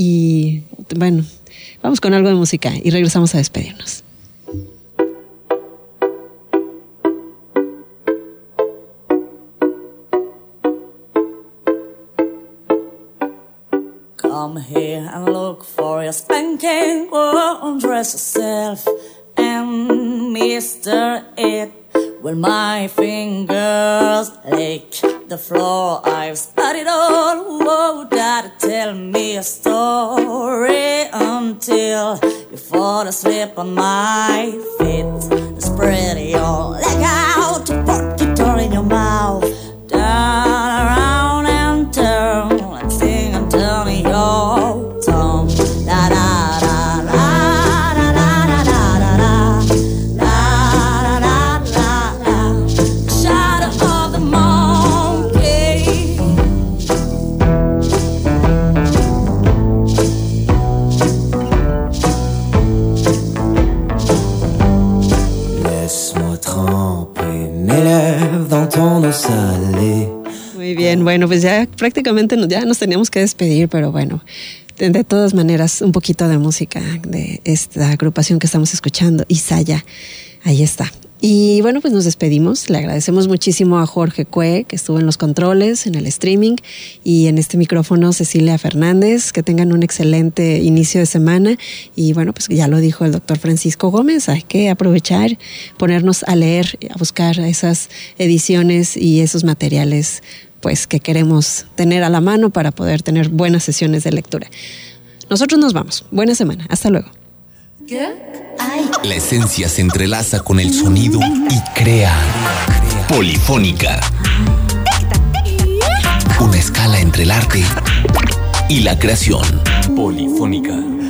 y bueno, vamos con algo de música y regresamos a despedirnos. Come here and look for your spanking, go undress yourself and Mister It. When my fingers lick the floor, I've studied all. Whoa, gotta tell me a story until until you fall asleep on my feet. Spread your leg out, put it all in your mouth. Turn around and turn and sing and tell me your tongue. Da da da da da da da da da da da da da. Shadow of the monkey. Laisse-moi tremper mes lèvres dans ton eau salée. Muy bien, bueno, pues ya prácticamente nos, ya nos teníamos que despedir, pero bueno, de, de todas maneras, un poquito de música de esta agrupación que estamos escuchando, Isaya, ahí está. Y bueno, pues nos despedimos. Le agradecemos muchísimo a Jorge Cue, que estuvo en los controles, en el streaming, y en este micrófono Cecilia Fernández. Que tengan un excelente inicio de semana. Y bueno, pues ya lo dijo el doctor Francisco Gómez, hay que aprovechar, ponernos a leer, a buscar esas ediciones y esos materiales pues que queremos tener a la mano para poder tener buenas sesiones de lectura. Nosotros nos vamos. Buena semana. Hasta luego. La esencia se entrelaza con el sonido y crea Polifónica. Una escala entre el arte y la creación. Polifónica.